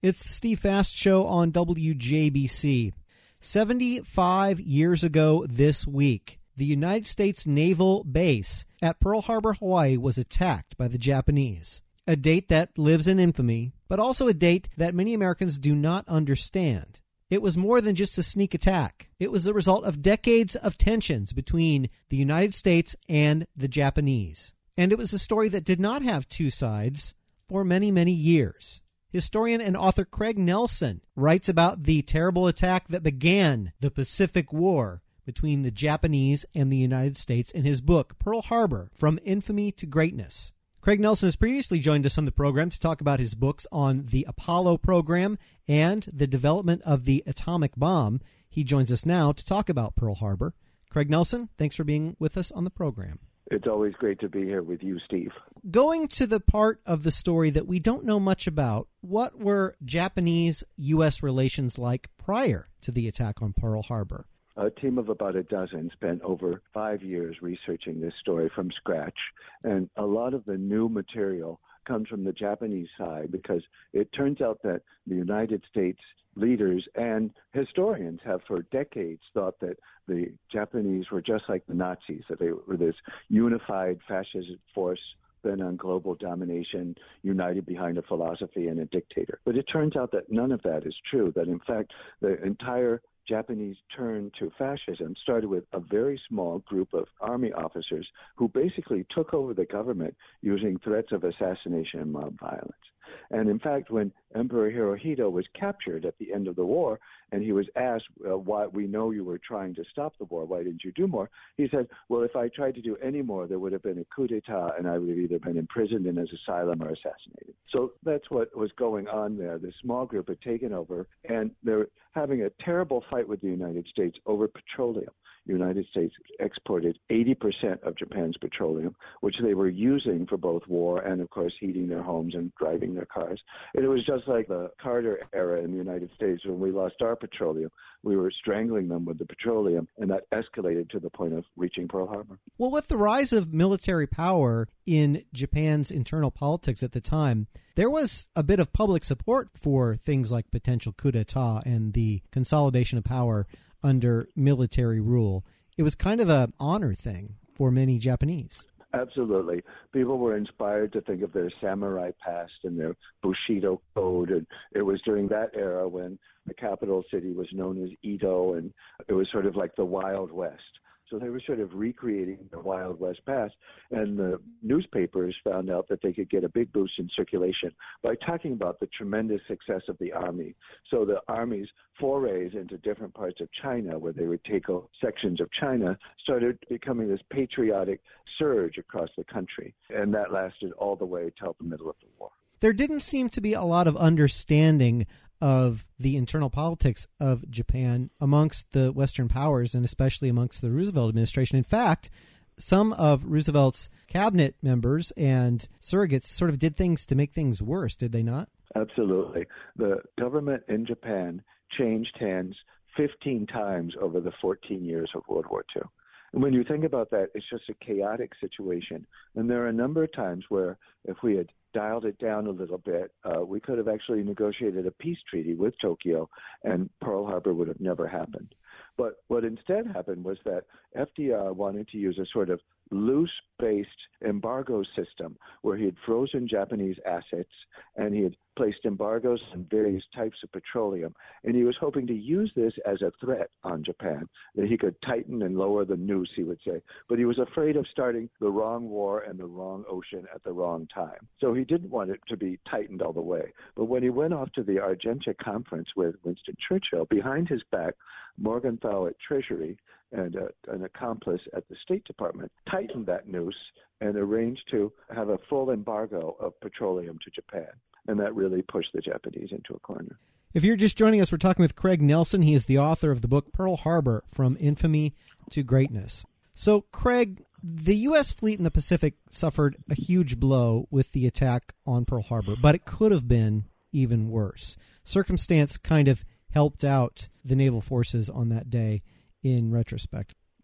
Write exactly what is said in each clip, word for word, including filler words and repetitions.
It's the Steve Fast Show on W J B C. seventy-five years ago this week, the United States Naval Base at Pearl Harbor, Hawaii was attacked by the Japanese. A date that lives in infamy, but also a date that many Americans do not understand. It was more than just a sneak attack. It was the result of decades of tensions between the United States and the Japanese. And it was a story that did not have two sides for many, many years. Historian and author Craig Nelson writes about the terrible attack that began the Pacific War between the Japanese and the United States in his book, Pearl Harbor, From Infamy to Greatness. Craig Nelson has previously joined us on the program to talk about his books on the Apollo program and the development of the atomic bomb. He joins us now to talk about Pearl Harbor. Craig Nelson, thanks for being with us on the program. It's always great to be here with you, Steve. Going to the part of the story that we don't know much about, what were Japanese-U S relations like prior to the attack on Pearl Harbor? A team of about a dozen spent over five years researching this story from scratch, and a lot of the new material comes from the Japanese side because it turns out that the United States leaders and historians have for decades thought that the Japanese were just like the Nazis, that they were this unified fascist force bent on global domination, united behind a philosophy and a dictator. But it turns out that none of that is true, that in fact the entire Japanese turn to fascism started with a very small group of army officers who basically took over the government using threats of assassination and mob violence. And in fact, when Emperor Hirohito was captured at the end of the war, and he was asked, uh, why we know you were trying to stop the war, why didn't you do more? He said, well, if I tried to do any more, there would have been a coup d'etat, and I would have either been imprisoned in his asylum or assassinated. So that's what was going on there. This small group had taken over, and they're having a terrible fight with the United States over petroleum. The United States exported eighty percent of Japan's petroleum, which they were using for both war and, of course, heating their homes and driving their cars. And it was just like the Carter era in the United States when we lost our petroleum. We were strangling them with the petroleum, and that escalated to the point of reaching Pearl Harbor. Well, with the rise of military power in Japan's internal politics at the time, there was a bit of public support for things like potential coup d'etat and the consolidation of power under military rule. It was kind of an honor thing for many Japanese. Absolutely. People were inspired to think of their samurai past and their Bushido code. And it was during that era when the capital city was known as Edo, and it was sort of like the Wild West. So they were sort of recreating the Wild West past, and the newspapers found out that they could get a big boost in circulation by talking about the tremendous success of the Army. So the Army's forays into different parts of China, where they would take over sections of China, started becoming this patriotic surge across the country, and that lasted all the way till the middle of the war. There didn't seem to be a lot of understanding of the internal politics of Japan amongst the Western powers, and especially amongst the Roosevelt administration. In fact, some of Roosevelt's cabinet members and surrogates sort of did things to make things worse, did they not? Absolutely. The government in Japan changed hands fifteen times over the fourteen years of World War Two. And when you think about that, it's just a chaotic situation. And there are a number of times where if we had dialed it down a little bit, uh, we could have actually negotiated a peace treaty with Tokyo, and Pearl Harbor would have never happened. But what instead happened was that F D R wanted to use a sort of loose-based embargo system where he had frozen Japanese assets and he had placed embargoes on various types of petroleum. And he was hoping to use this as a threat on Japan, that he could tighten and lower the noose, he would say. But he was afraid of starting the wrong war and the wrong ocean at the wrong time. So he didn't want it to be tightened all the way. But when he went off to the Argentia conference with Winston Churchill, behind his back, Morgenthau at Treasury and uh, an accomplice at the State Department tightened that noose and arranged to have a full embargo of petroleum to Japan. And that really pushed the Japanese into a corner. If you're just joining us, we're talking with Craig Nelson. He is the author of the book Pearl Harbor, From Infamy to Greatness. So, Craig, the U S fleet in the Pacific suffered a huge blow with the attack on Pearl Harbor, but it could have been even worse. Circumstance kind of helped out the naval forces on that day in retrospect.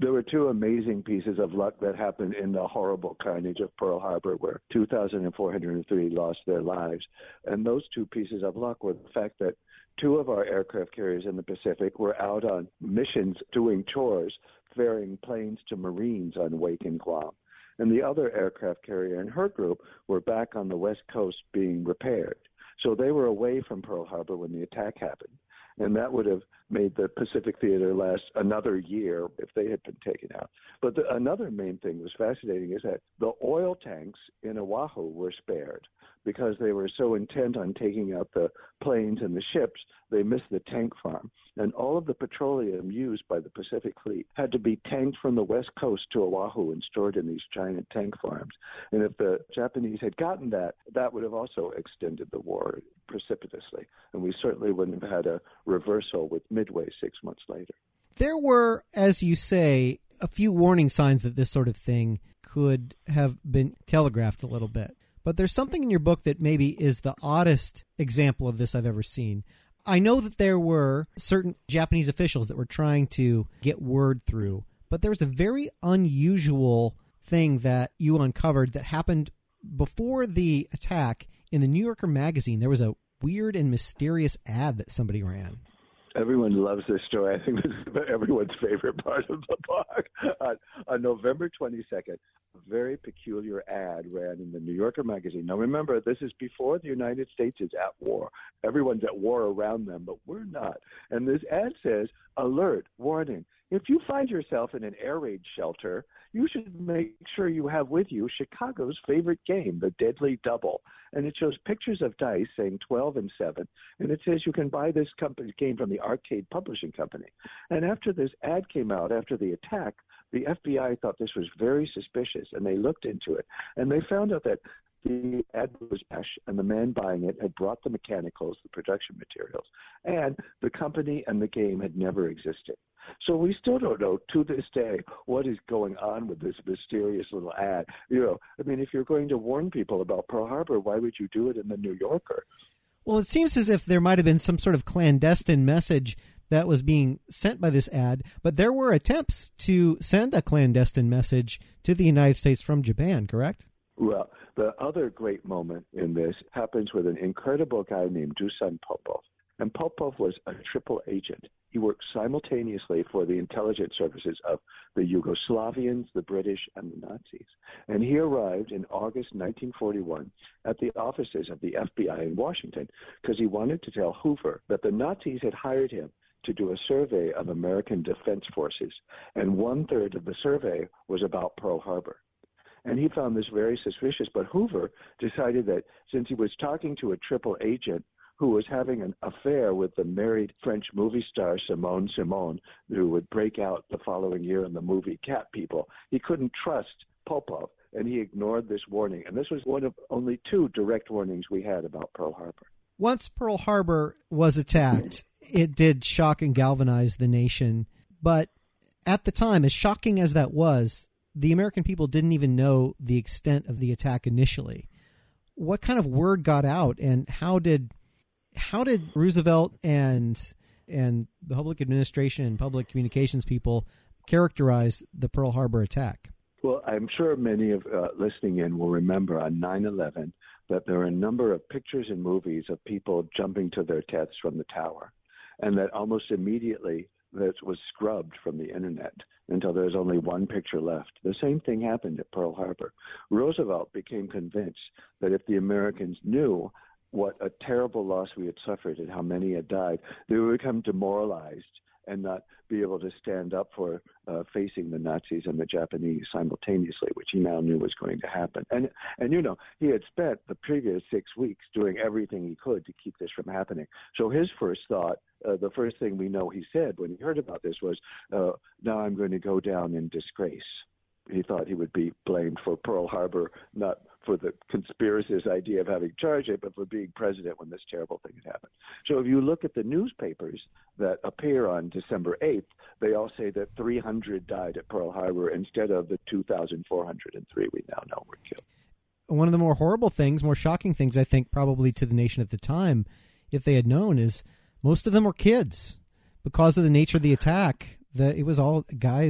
There were two amazing pieces of luck that happened in the horrible carnage of Pearl Harbor, where two thousand four hundred three lost their lives. And those two pieces of luck were the fact that two of our aircraft carriers in the Pacific were out on missions doing chores, ferrying planes to Marines on Wake and Guam. And the other aircraft carrier and her group were back on the West Coast being repaired. So they were away from Pearl Harbor when the attack happened. And that would have made the Pacific Theater last another year if they had been taken out. But the, another main thing that was fascinating is that the oil tanks in Oahu were spared because they were so intent on taking out the planes and the ships, they missed the tank farm. And all of the petroleum used by the Pacific Fleet had to be tanked from the West Coast to Oahu and stored in these giant tank farms. And if the Japanese had gotten that, that would have also extended the war precipitously. And we certainly wouldn't have had a reversal with Midway six months later. There were, as you say, a few warning signs that this sort of thing could have been telegraphed a little bit. But there's something in your book that maybe is the oddest example of this I've ever seen. I know that there were certain Japanese officials that were trying to get word through, but there was a very unusual thing that you uncovered that happened before the attack. In the New Yorker magazine, there was a weird and mysterious ad that somebody ran. Everyone loves this story. I think this is everyone's favorite part of the book. On, on November twenty-second, a very peculiar ad ran in the New Yorker magazine. Now, remember, this is before the United States is at war. Everyone's at war around them, but we're not. And this ad says, alert, warning, if you find yourself in an air raid shelter, you should make sure you have with you Chicago's favorite game, the Deadly Double. And it shows pictures of dice saying twelve and seven, and it says you can buy this company game from the Arcade Publishing Company. And after this ad came out, after the attack, the F B I thought this was very suspicious, and they looked into it. And they found out that the ad was cash, and the man buying it had brought the mechanicals, the production materials, and the company and the game had never existed. So we still don't know to this day what is going on with this mysterious little ad. You know, I mean, if you're going to warn people about Pearl Harbor, why would you do it in the New Yorker? Well, it seems as if there might have been some sort of clandestine message that was being sent by this ad, but there were attempts to send a clandestine message to the United States from Japan, correct? Well, the other great moment in this happens with an incredible guy named Dusan Popov. And Popov was a triple agent. He worked simultaneously for the intelligence services of the Yugoslavians, the British, and the Nazis. And he arrived in August nineteen forty-one at the offices of the F B I in Washington because he wanted to tell Hoover that the Nazis had hired him to do a survey of American defense forces, and one-third of the survey was about Pearl Harbor. And he found this very suspicious, but Hoover decided that since he was talking to a triple agent who was having an affair with the married French movie star Simone Simon, who would break out the following year in the movie Cat People, he couldn't trust Popov, and he ignored this warning. And this was one of only two direct warnings we had about Pearl Harbor. Once Pearl Harbor was attacked, it did shock and galvanize the nation. But at the time, as shocking as that was, the American people didn't even know the extent of the attack initially. What kind of word got out, and how did how did Roosevelt and and the public administration and public communications people characterize the Pearl Harbor attack? Well, I'm sure many of uh, listening in will remember on nine eleven that there are a number of pictures and movies of people jumping to their deaths from the tower, and that almost immediately that was scrubbed from the internet until there's only one picture left. The same thing happened at Pearl Harbor. Roosevelt became convinced that if the Americans knew what a terrible loss we had suffered and how many had died, they would become demoralized and not be able to stand up for uh, facing the Nazis and the Japanese simultaneously, which he now knew was going to happen. And, and you know, he had spent the previous six weeks doing everything he could to keep this from happening. So his first thought, uh, the first thing we know he said when he heard about this was, uh, now I'm going to go down in disgrace. He thought he would be blamed for Pearl Harbor, not for the conspiracist idea of having charged it, but for being president when this terrible thing had happened. So if you look at the newspapers that appear on December eighth, they all say that three hundred died at Pearl Harbor instead of the two thousand four hundred three we now know were killed. One of the more horrible things, more shocking things, I think, probably to the nation at the time, if they had known, is most of them were kids. Because of the nature of the attack, that it was all guys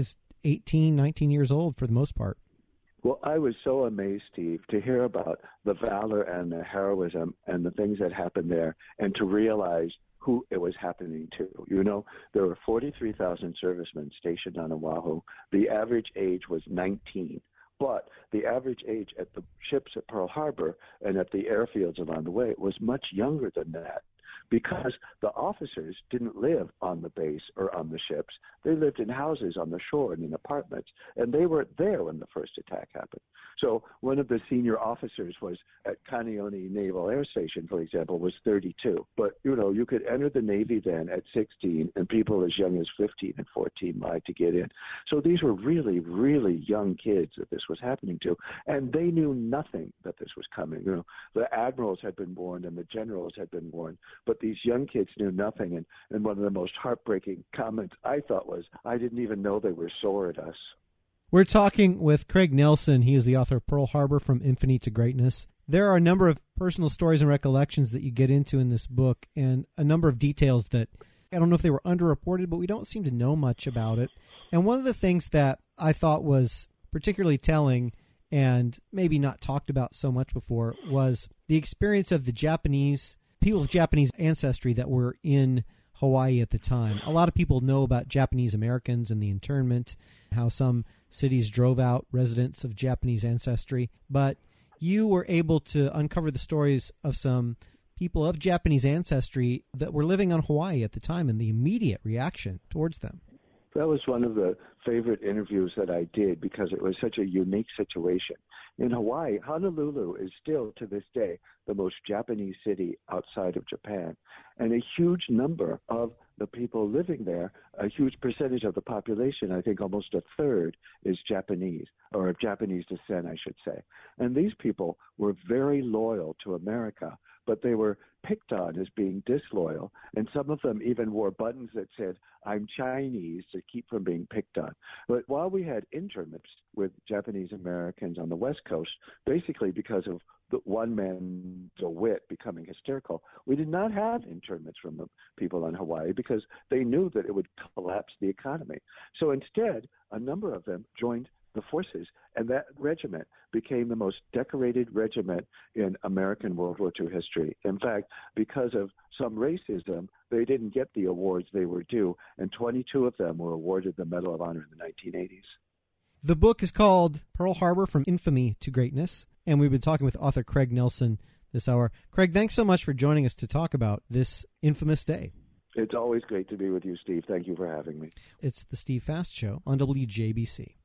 eighteen, nineteen years old for the most part. Well, I was so amazed, Steve, to hear about the valor and the heroism and the things that happened there, and to realize who it was happening to. You know, there were forty-three thousand servicemen stationed on Oahu. The average age was nineteen. But the average age at the ships at Pearl Harbor and at the airfields along the way was much younger than that, because the officers didn't live on the base or on the ships. They lived in houses on the shore and in apartments, and they weren't there when the first attack happened. So one of the senior officers was at Kaneohe Naval Air Station, for example, was thirty-two. But, you know, you could enter the Navy then at sixteen, and people as young as fifteen and fourteen lied to get in. So these were really, really young kids that this was happening to, and they knew nothing that this was coming. You know, the admirals had been warned and the generals had been warned, but these young kids knew nothing. And, and one of the most heartbreaking comments I thought was, I didn't even know they were sore at us. We're talking with Craig Nelson. He is the author of Pearl Harbor, From Infamy to Greatness. There are a number of personal stories and recollections that you get into in this book, and a number of details that, I don't know if they were underreported, but we don't seem to know much about it. And one of the things that I thought was particularly telling, and maybe not talked about so much before, was the experience of the Japanese, people of Japanese ancestry that were in Hawaii at the time. A lot of people know about Japanese Americans and the internment, how some cities drove out residents of Japanese ancestry. But you were able to uncover the stories of some people of Japanese ancestry that were living on Hawaii at the time and the immediate reaction towards them. That was one of the favorite interviews that I did because it was such a unique situation. In Hawaii, Honolulu is still, to this day, the most Japanese city outside of Japan. And a huge number of the people living there, a huge percentage of the population, I think almost a third, is Japanese, or of Japanese descent, I should say. And these people were very loyal to America, but they were picked on as being disloyal, and some of them even wore buttons that said, I'm Chinese, to keep from being picked on. But while we had internments with Japanese Americans on the West Coast, basically because of the one man, DeWitt, becoming hysterical, we did not have internments from the people on Hawaii because they knew that it would collapse the economy. So instead, a number of them joined the forces, and that regiment became the most decorated regiment in American World War Two history. In fact, because of some racism, they didn't get the awards they were due, and twenty-two of them were awarded the Medal of Honor in the nineteen eighties. The book is called Pearl Harbor, From Infamy to Greatness, and we've been talking with author Craig Nelson this hour. Craig, thanks so much for joining us to talk about this infamous day. It's always great to be with you, Steve. Thank you for having me. It's the Steve Fast Show on W J B C.